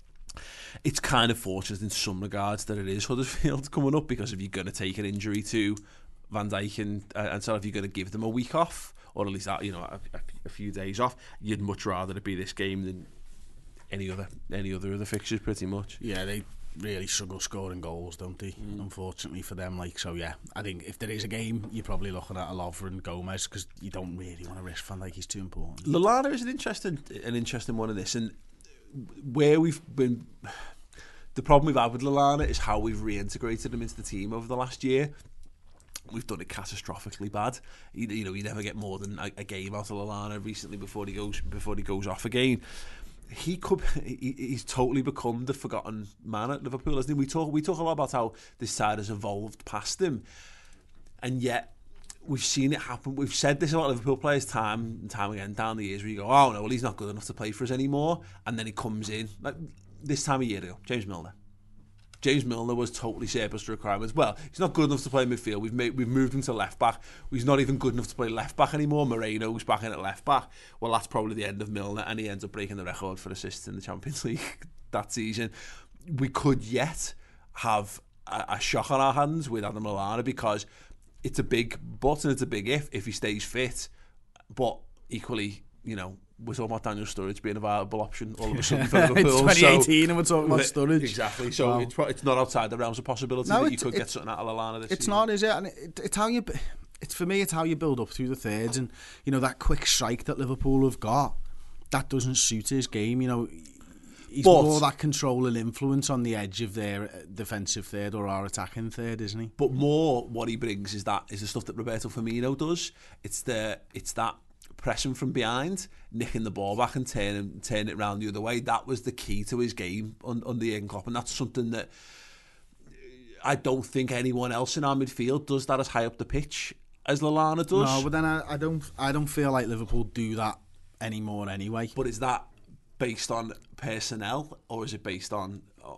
It's kind of fortunate in some regards that it is Huddersfield coming up, because if you're going to take an injury to Van Dijk and so if you're going to give them a week off, or at least a few days off, you'd much rather it be this game than any other of the fixtures, pretty much. Yeah, they really struggle scoring goals, don't they? Unfortunately for them. So yeah, I think if there is a game, you're probably looking at Lovren and Gomez, because you don't really want to risk Van Dijk. He's too important. Lallana is an interesting one of this, and where we've been, the problem we've had with Lallana is how we've reintegrated him into the team over the last year. We've done it catastrophically bad. You never get more than a game out of Lallana recently before he goes off again. He's totally become the forgotten man at Liverpool, isn't he? We talk a lot about how this side has evolved past him, and yet we've seen it happen. We've said this about Liverpool players time and time again down the years, where you go, oh no, well, he's not good enough to play for us anymore, and then he comes in, like this time a year ago, James Milner was totally surplus to requirements. Well, he's not good enough to play midfield. We've moved him to left back. He's not even good enough to play left back anymore. Moreno's back in at left back. Well, that's probably the end of Milner, and he ends up breaking the record for assists in the Champions League that season. We could yet have a shock on our hands with Adam Lallana, because it's a big but and it's a big if he stays fit. But equally, you know, we're talking about Daniel Sturridge being a viable option all of a sudden for Liverpool. It's 2018 and we're talking about Sturridge. Exactly. So wow. It's not outside the realms of possibility that you could get something out of Lallana this season. It's not, is it? And it's for me, it's how you build up through the thirds, and you know that quick strike that Liverpool have got, that doesn't suit his game. You know, he's more that control and influence on the edge of their defensive third or our attacking third, isn't he? But more what he brings is the stuff that Roberto Firmino does. It's that pressing from behind, nicking the ball back and turning it round the other way. That was the key to his game under Jurgen Klopp, and that's something that I don't think anyone else in our midfield does that as high up the pitch as Lallana does. No, but then I don't feel like Liverpool do that anymore anyway. But is that based on personnel, or is it based on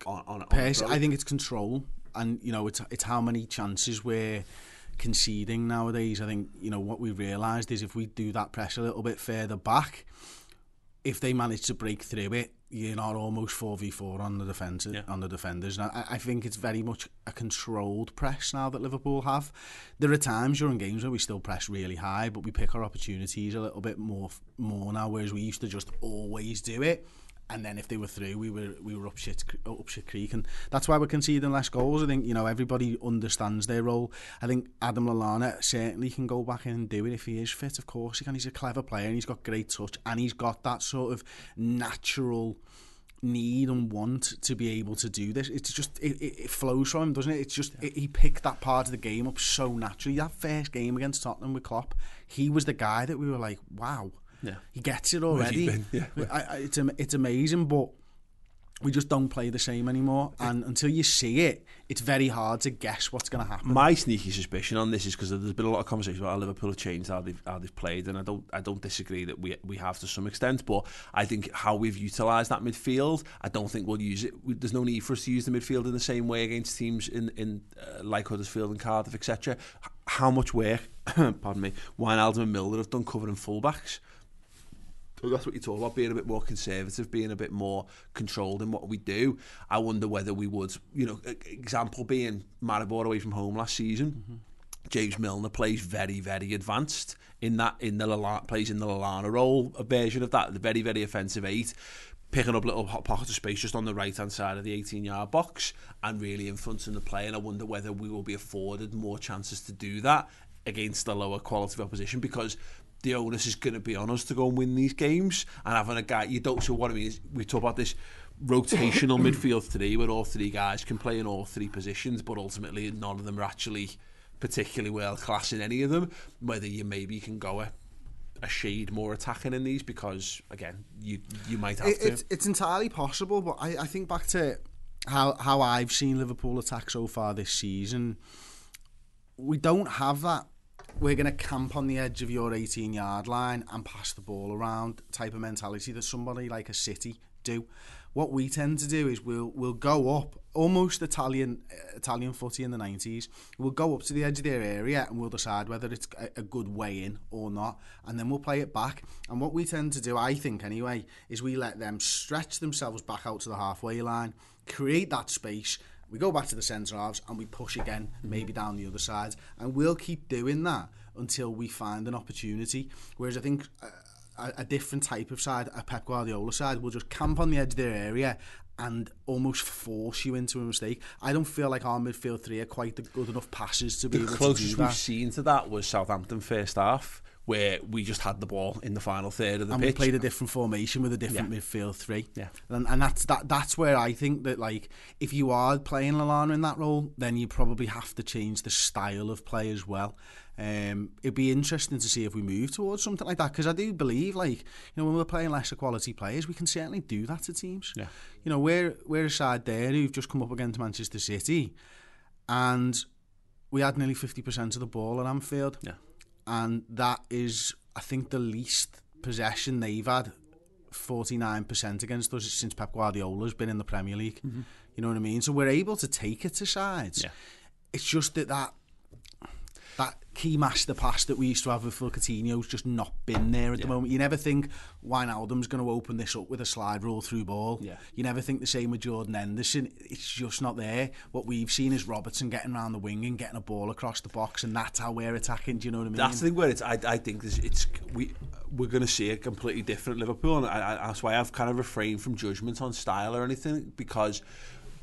I think it's control, and you know it's how many chances we're conceding nowadays. I think, you know, what we realised is if we do that press a little bit further back, if they manage to break through it, you're not almost 4v4 on the defence, on the defenders. And I think it's very much a controlled press now that Liverpool have. There are times during games where we still press really high, but we pick our opportunities a little bit more now, whereas we used to just always do it. And then if they were through, we were up shit creek, and that's why we're conceding less goals. I think, you know, everybody understands their role. I think Adam Lallana certainly can go back in and do it if he is fit. Of course he can. He's a clever player and he's got great touch, and he's got that sort of natural need and want to be able to do this. It's just it flows from him, doesn't it? It's just he picked that part of the game up so naturally. That first game against Tottenham with Klopp, he was the guy that we were like, wow. Yeah. He gets it already. It's amazing, but we just don't play the same anymore. And until you see it, it's very hard to guess what's going to happen. My sneaky suspicion on this is because there's been a lot of conversation about how Liverpool have changed how they've played, and I don't disagree that we have to some extent. But I think how we've utilised that midfield, I don't think we'll use it. There's no need for us to use the midfield in the same way against teams in like Huddersfield and Cardiff, etc. How much work, pardon me, Wijnaldum and Milner have done covering fullbacks. That's what you talk about, being a bit more conservative, being a bit more controlled in what we do. I wonder whether we would, you know, example being Maribor away from home last season. Mm-hmm. James Milner plays very, very advanced plays in the Lallana role, a version of that, the very, very offensive 8, picking up little pockets of space just on the right-hand side of the 18-yard box and really influencing the play. And I wonder whether we will be afforded more chances to do that against the lower quality of opposition, because the onus is going to be on us to go and win these games. And having a guy, you don't. So what I mean is, we talk about this rotational midfield today, where all three guys can play in all three positions, but ultimately none of them are actually particularly world class in any of them. Whether you maybe can go a shade more attacking in these, because again, you might have to. It's entirely possible, but I think back to how I've seen Liverpool attack so far this season. We don't have that. We're going to camp on the edge of your 18-yard line and pass the ball around type of mentality that somebody like a City do. What we tend to do is we'll go up, almost Italian footy in the 90s. We'll go up to the edge of their area and we'll decide whether it's a good way in or not, and then we'll play it back. And what we tend to do, I think anyway, is we let them stretch themselves back out to the halfway line, create that space. We go back to the centre halves and we push again, maybe down the other side, and we'll keep doing that until we find an opportunity. Whereas I think a different type of side, a Pep Guardiola side, will just camp on the edge of their area and almost force you into a mistake. I don't feel like our midfield three are quite the good enough passes to be able to do that. The closest we've seen to that was Southampton first half, where we just had the ball in the final third of the pitch. And we played a different formation with a different midfield three. Yeah. And that's where I think that, like, if you are playing Lallana in that role, then you probably have to change the style of play as well. It'd be interesting to see if we move towards something like that, because I do believe, like, you know, when we're playing lesser quality players, we can certainly do that to teams. Yeah. You know, we're a side there who've just come up against Manchester City, and we had nearly 50% of the ball at Anfield. Yeah. And that is, I think, the least possession they've had, 49% against us since Pep Guardiola's been in the Premier League. Mm-hmm. You know what I mean? So we're able to take it to sides. Yeah. It's just that key master pass that we used to have with Phil Coutinho's just not been there at the moment. You never think Wijnaldum's going to open this up with a slide roll through ball. Yeah. You never think the same with Jordan Henderson. It's just not there. What we've seen is Robertson getting around the wing and getting a ball across the box, and that's how we're attacking. Do you know what I mean? That's the thing where I think we're going to see a completely different Liverpool, and that's why I've kind of refrained from judgment on style or anything, because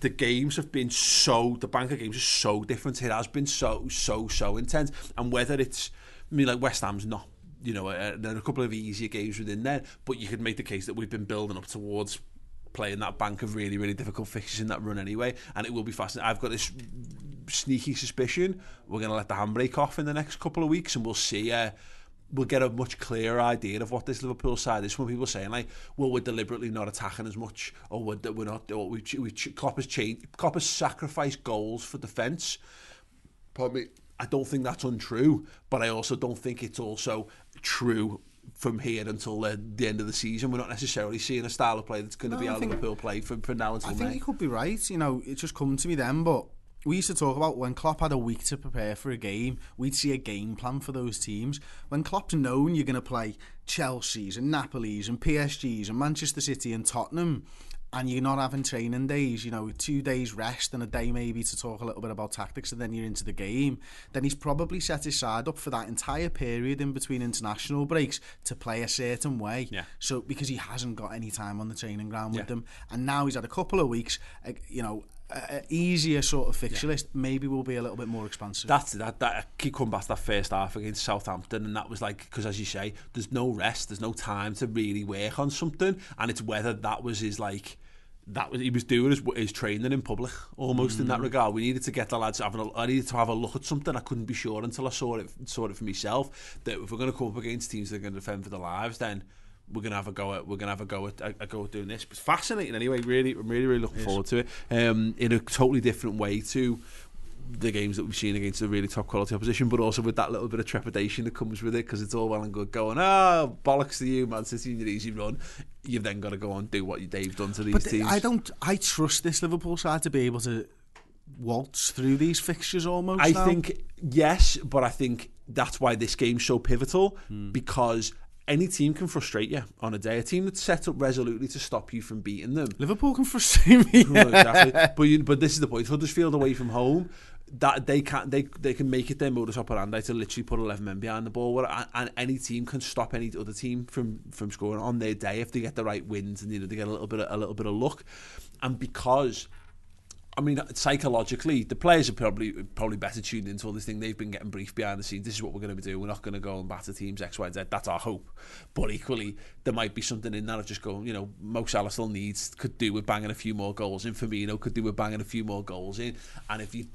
the games have been the Banker games are so different. It has been so intense. And whether it's, I mean, like West Ham's not, you know, there are a couple of easier games within there, but you could make the case that we've been building up towards playing that bank of really, really difficult fixtures in that run anyway, and it will be fascinating. I've got this sneaky suspicion we're going to let the handbrake off in the next couple of weeks, and we'll see. We'll get a much clearer idea of what this Liverpool side is. Some people saying like, well, we're deliberately not attacking as much, or we're not. Or Klopp has sacrificed goals for defence. Probably, I don't think that's untrue, but I also don't think it's also true from here until the end of the season. We're not necessarily seeing a style of play that's going to be our Liverpool play for now until May. I think you could be right. You know, it just come to me then, but we used to talk about when Klopp had a week to prepare for a game, we'd see a game plan for those teams. When Klopp's known you're going to play Chelsea's and Napoli's and PSG's and Manchester City and Tottenham, and you're not having training days, you know, 2 days rest and a day maybe to talk a little bit about tactics, and then you're into the game, then he's probably set his side up for that entire period in between international breaks to play a certain way. Yeah. So because he hasn't got any time on the training ground with them, and now he's had a couple of weeks, you know, easier sort of fixture list, maybe will be a little bit more expansive. That I keep coming back to that first half against Southampton, and that was like, because as you say, there's no rest, there's no time to really work on something, and it's whether that was his like, that was he was doing his training in public almost in that regard. We needed to get the lads I needed to have a look at something. I couldn't be sure until I saw it for myself, that if we're going to come up against teams that are going to defend for their lives, then we're gonna have a go at doing this. But it's fascinating anyway. Really looking forward to it. In a totally different way to the games that we've seen against a really top quality opposition, but also with that little bit of trepidation that comes with it, because it's all well and good going, bollocks to you, Man City in your easy run. You've then got to go on and do what Dave's done to these teams. I trust this Liverpool side to be able to waltz through these fixtures almost. I think yes, but I think that's why this game's so pivotal, because any team can frustrate you on a day. A team that's set up resolutely to stop you from beating them. Liverpool can frustrate me. Exactly. But this is the point. Huddersfield away from home, that they can make it their modus operandi to literally put 11 men behind the ball, and any team can stop any other team from scoring on their day if they get the right wins and they get a little bit of luck. And because, I mean, psychologically, the players are probably better tuned into all this thing. They've been getting briefed behind the scenes. This is what we're going to be doing. We're not going to go and batter teams X, Y, Z. That's our hope. But equally, there might be something in that of just going, you know, Mo Salah still could do with banging a few more goals in. Firmino could do with banging a few more goals in. And if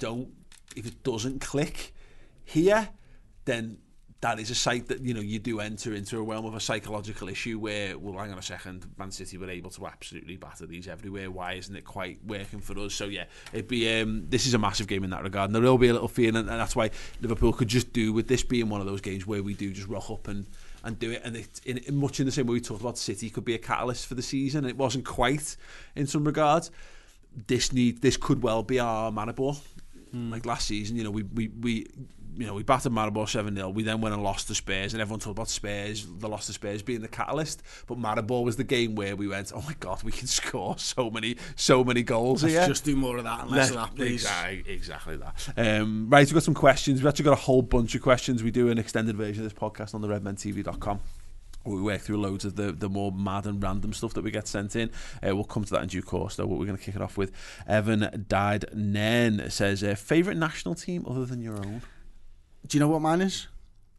it doesn't click here, then that is a site that, you know, you do enter into a realm of a psychological issue where, well, hang on a second, Man City were able to absolutely batter these everywhere. Why isn't it quite working for us? So yeah, it'd be this is a massive game in that regard, and there will be a little feeling, and that's why Liverpool could just do with this being one of those games where we do just rock up and do it. And it, much in the same way we talked about City could be a catalyst for the season. It wasn't quite in some regards. This could well be our Maribor. Like last season, you know, we battered Maribor 7-0. We then went and lost to Spurs, and everyone talked about Spurs, the loss to Spurs being the catalyst. But Maribor was the game where we went, oh my God, we can score so many goals here. Let's just do more of that and less of that, please. Exactly that. Right, we've got some questions. We've actually got a whole bunch of questions. We do an extended version of this podcast on the redmentv.com. We work through loads of the more mad and random stuff that we get sent in. We'll come to that in due course, though. We're going to kick it off with Evan Died Nen. Says, favourite national team other than your own? Do you know what mine is?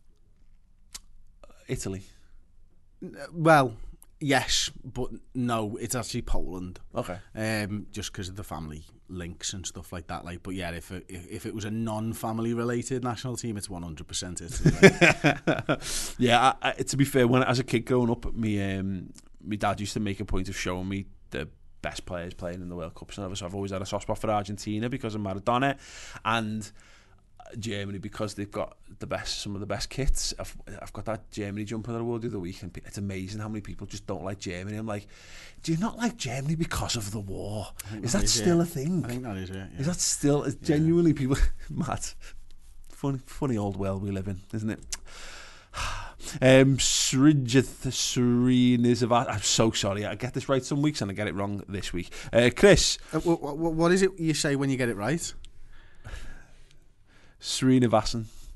Italy. Well, yes, but no, it's actually Poland. Okay. Just because of the family links and stuff like that. Like, but yeah, if it was a non-family related national team, it's 100% Italy. Yeah, to be fair, when as a kid growing up, my dad used to make a point of showing me the best players playing in the World Cups, and so I've always had a soft spot for Argentina because of Maradona, and Germany because they've got some of the best kits. I've got that Germany jumper that I wore the other week, and it's amazing how many people just don't like Germany. I'm like, do you not like Germany because of the war? Is that still a thing? I think that is it. Yeah. Is that still genuinely people? Mad, funny old world we live in, isn't it? Srijith Srinizava. I'm so sorry. I get this right some weeks and I get it wrong this week. Chris, what is it you say when you get it right? Srinivasan.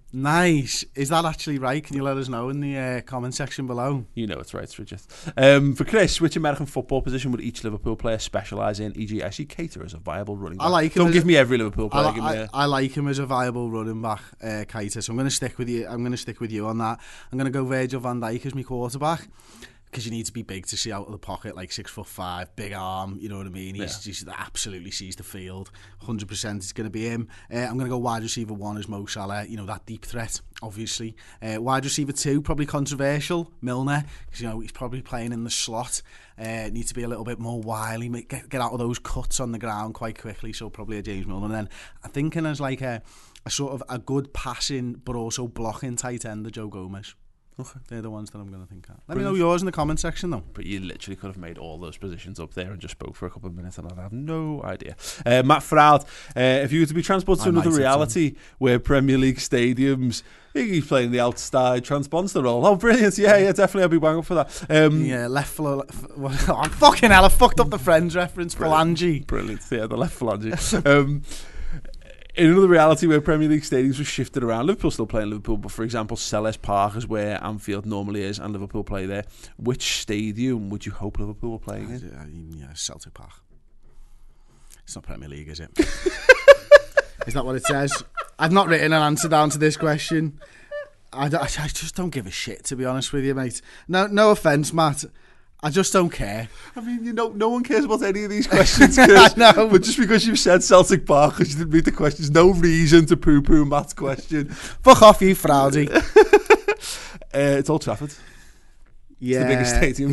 Nice. Is that actually right? Can you let us know in the comment section below? You know it's right, Richard. For Chris, which American football position would each Liverpool player specialise in? E.g., I see Keita as a viable running back. I like him. Don't give me every Liverpool player. I like him as a viable running back, Keita. So I'm going to stick with you. I'm going to stick with you on that. I'm going to go Virgil van Dijk as my quarterback. Because you need to be big to see out of the pocket, like 6'5", big arm, you know what I mean? He's absolutely sees the field. 100% it's going to be him. I'm going to go wide receiver 1 as Mo Salah, you know, that deep threat, obviously. Wide receiver 2, probably controversial, Milner, because, you know, he's probably playing in the slot. Needs to be a little bit more wily, get out of those cuts on the ground quite quickly, so probably a James Milner. And then I'm thinking as like a sort of a good passing, but also blocking tight end, the Joe Gomez. Okay. They're the ones that I'm going to think of. Let me know yours in the comment section, though. But you literally could have made all those positions up there and just spoke for a couple of minutes, and I'd have no idea. Matt Froud, if you were to be transported to another reality where Premier League stadiums, he's playing the outside transponder role. Oh, brilliant. Yeah, definitely. I'd be bang up for that. Left fucking hell, I fucked up the Friends reference. Phalange. Brilliant. Yeah, the left phalange. In another reality where Premier League stadiums were shifted around, Liverpool still play in Liverpool, but for example, Selhurst Park is where Anfield normally is, and Liverpool play there. Which stadium would you hope Liverpool were playing in? Yeah, Celtic Park. It's not Premier League, is it? Is that what it says? I've not written an answer down to this question. I just don't give a shit, to be honest with you, mate. No offence, Matt. I just don't care. I mean, you know, no one cares about any of these questions. I know. But just because you've said Celtic Park, because you didn't read the questions, no reason to poo-poo Matt's question. Fuck off, you frowdy. It's Old Trafford. Yeah. It's the biggest stadium.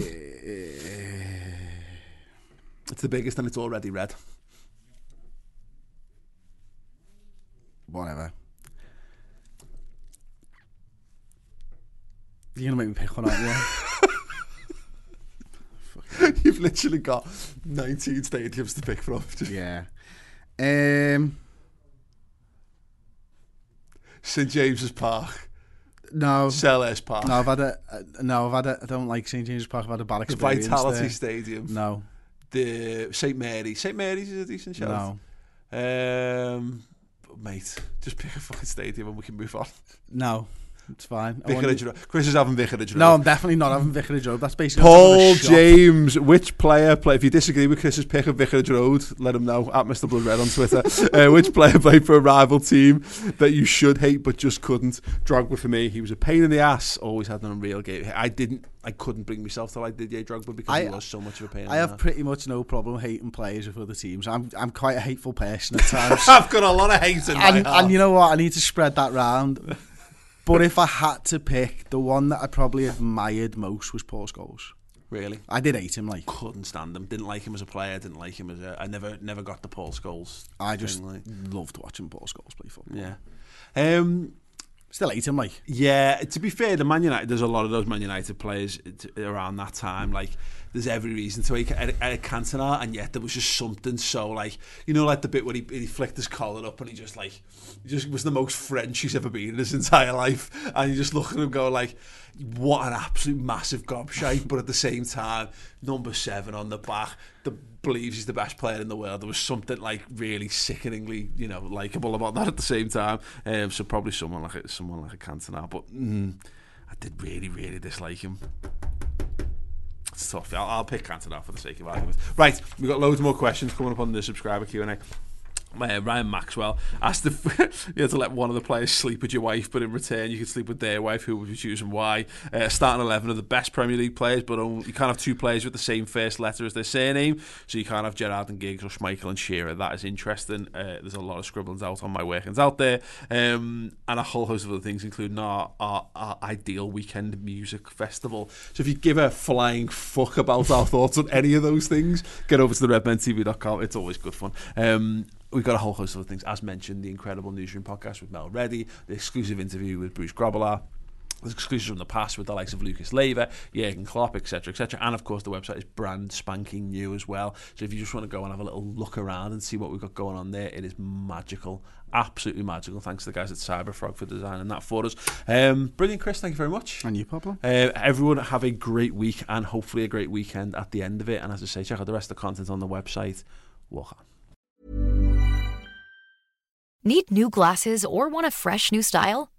It's the biggest and it's already red. Whatever. You're going to make me pick one, aren't you? You've literally got 19 stadiums to pick from. Yeah. St James's Park. No. Selhurst Park. No, I've had a. I don't like St James's Park. I've had a bad experience. The Vitality there. Stadium. No. The St Mary's. St Mary's is a decent shout. No. Mate, just pick a fucking stadium and we can move on. No. It's fine. Vicarage Road. Chris is having Vicarage Road. No, I'm definitely not having Vicarage Road. That's basically Paul James. Which player if you disagree with Chris's pick of Vicarage Road, let him know at Mr. Blood Red on Twitter. Which player played for a rival team that you should hate but just couldn't? Drogba for me. He was a pain in the ass. Always had an unreal game. I couldn't bring myself to like Didier Drogba because he was so much of a pain in the ass. I have pretty much no problem hating players of other teams. I'm quite a hateful person at times. I've got a lot of hate in my heart. And you know what? I need to spread that round. But if I had to pick, the one that I probably admired most was Paul Scholes. Really? I did hate him, like. Couldn't stand him. Didn't like him as a player. Didn't like him as a... I never got the Paul Scholes. I just loved watching Paul Scholes play football. Yeah. Still hate him, like. Yeah, to be fair, the Man United, there's a lot of those Man United players around that time. Like, there's every reason to hate Eric Cantona, and yet there was just something so, like, you know, like the bit where he flicked his collar up and he just was the most French he's ever been in his entire life. And you just look at him go, like, what an absolute massive gobshite, but at the same time, number 7 on the back, believes he's the best player in the world. There was something like really sickeningly, you know, likeable about that at the same time. So probably someone like a Cantona, but I did really, really dislike him. It's tough. I'll pick Cantona for the sake of argument. Right, we've got loads more questions coming up on the subscriber Q&A. Ryan Maxwell asked if you had to let one of the players sleep with your wife, but in return you could sleep with their wife. Who would you choose and why? Starting 11 of the best Premier League players, but you can't have 2 players with the same first letter as their surname, so you can't have Gerrard and Giggs or Schmeichel and Shearer. That is interesting. There's a lot of scribblings out on my workings out there, and a whole host of other things, including our ideal weekend music festival. So if you give a flying fuck about our thoughts on any of those things, get over to the redmentv.com. It's always good fun. We've got a whole host of other things. As mentioned, the incredible Newsroom podcast with Mel Reddy, the exclusive interview with Bruce Grobbelaar, the exclusives from the past with the likes of Lucas Leiva, Jurgen Klopp, etc., etc. And of course, the website is brand spanking new as well. So if you just want to go and have a little look around and see what we've got going on there, it is magical. Absolutely magical. Thanks to the guys at Cyberfrog for designing that for us. Brilliant, Chris. Thank you very much. And you, Pablo. Everyone have a great week and hopefully a great weekend at the end of it. And as I say, check out the rest of the content on the website. Walk on. Need new glasses or want a fresh new style?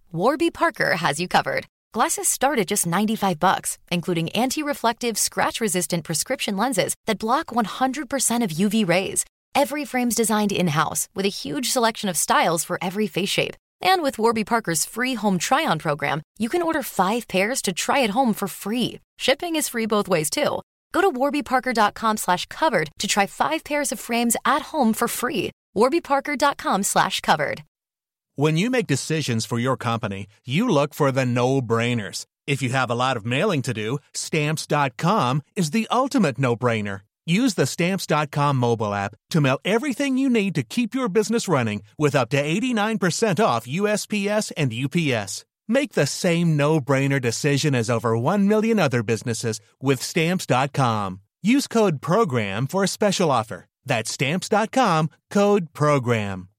Warby Parker has you covered. Glasses start at just $95, including anti-reflective, scratch-resistant prescription lenses that block 100% of UV rays. Every frame's designed in-house with a huge selection of styles for every face shape. And with Warby Parker's free home try-on program, you can order 5 pairs to try at home for free. Shipping is free both ways, too. Go to warbyparker.com/covered to try 5 pairs of frames at home for free. warbyparker.com/covered. When you make decisions for your company, you look for the no-brainers. If you have a lot of mailing to do, Stamps.com is the ultimate no-brainer. Use the Stamps.com mobile app to mail everything you need to keep your business running with up to 89% off USPS and UPS. Make the same no-brainer decision as over 1 million other businesses with Stamps.com. Use code PROGRAM for a special offer. That's Stamps.com, code PROGRAM.